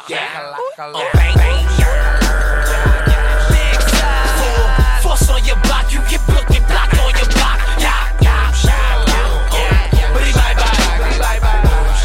yeah. Bang, bang, big size. Full force on your block, you get booked and blocked on your block. Yeah. Bye bye.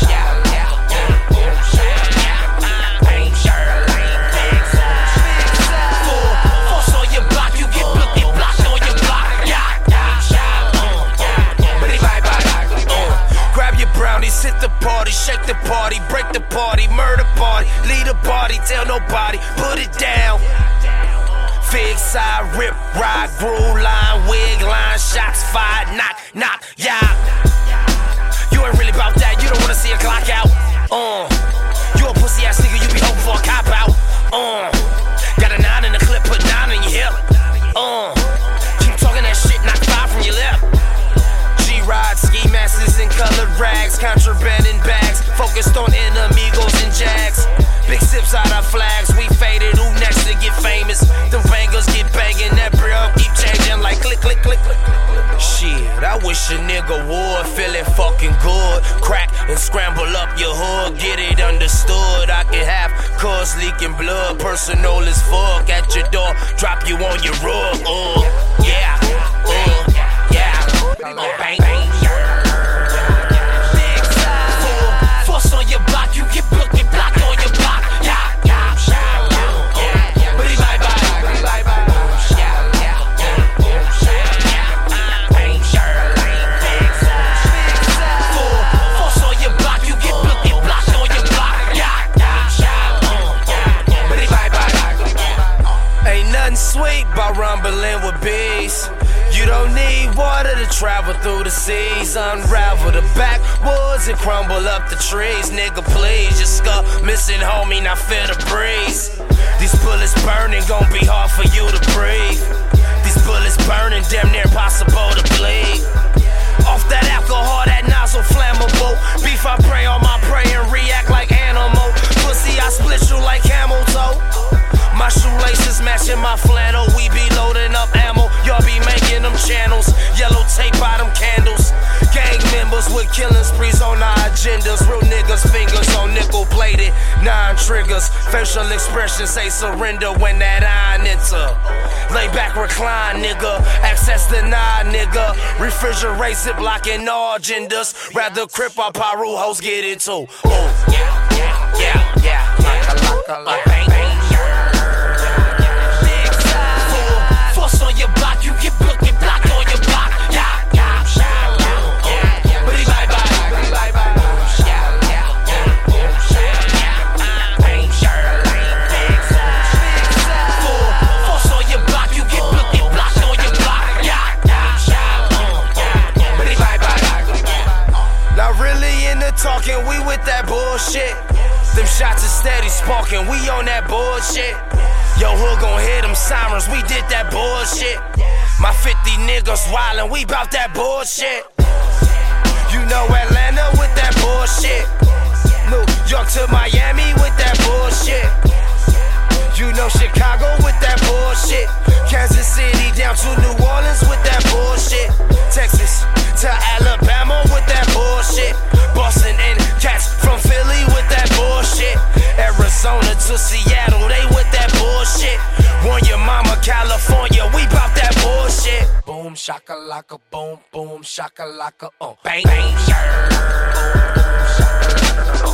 Hit the party, shake the party, break the party, murder party, lead a party, tell nobody, put it down. Fig side, rip, ride, groove line, wig line, shots fired, knock, yeah. You ain't really about that, you don't wanna see a clock out. You a pussy ass nigga, you be hoping for a cop out. Got a 9 in the clip, put 9 in your hip. Keep talking that shit, knock 5 from your lip. G-Ride, ski masks in colored rags, contraband in bags, focused on enemigos and jags. Big sips out our flags, we faded, who next to get famous? The bangers get banging, that brill keep changing like click, click, click, click. Shit, I wish a nigga would, feeling fucking good. Crack and scramble up your hood, get it understood. I can have cuz leaking blood, personal as fuck. At your door, drop you on your rug, yeah, bang, bang, big size. Full force on your block, you get booked and blocked on your block. Ain't nothing sweet by rumbling with bees. You don't need water to travel through the seas. Unravel the backwoods and crumble up the trees. Nigga, please, your skull missing, homie, now feel the breeze. These bullets burning, gon' be hard for you to breathe. These bullets burning, damn near impossible to bleed. Off that alcohol, that nozzle flammable. Beef, I pray on my prey and react like animal. Pussy, I split you like camel toe. My shoelaces matching my flannel. We be loading up ammo. Y'all be making them channels. Yellow tape by them candles. Gang members with killing sprees on our agendas. Real niggas, fingers on nickel plated. 9 triggers. Facial expression say surrender when that iron enter. Lay back, recline, nigga. Access denied, nigga. Refrigerate, ziplock, and all genders. Rather crip or Paru hoes get it too. Yeah. Bang, bang. On your block, you get booked and blocked on your block. Force on your block, you get booked and blocked on your block. Not really into talking, we with that bullshit. Them shots are steady sparking, we on that bullshit. Yo, hood gon' hear them sirens, we did that bullshit. My 50 niggas wildin', we bout that bullshit. You know Atlanta with that bullshit. New York to Miami with that bullshit. You know Chicago with that bullshit. Kansas City down to New Orleans with that bullshit. Texas to Alabama with that bullshit. Boston and cats from Philly with that bullshit. Arizona to Seattle, they with that bullshit. Run your mama, California, we bout that bullshit. Boom shakalaka, boom shakalaka, bang bang. Boom shakalaka.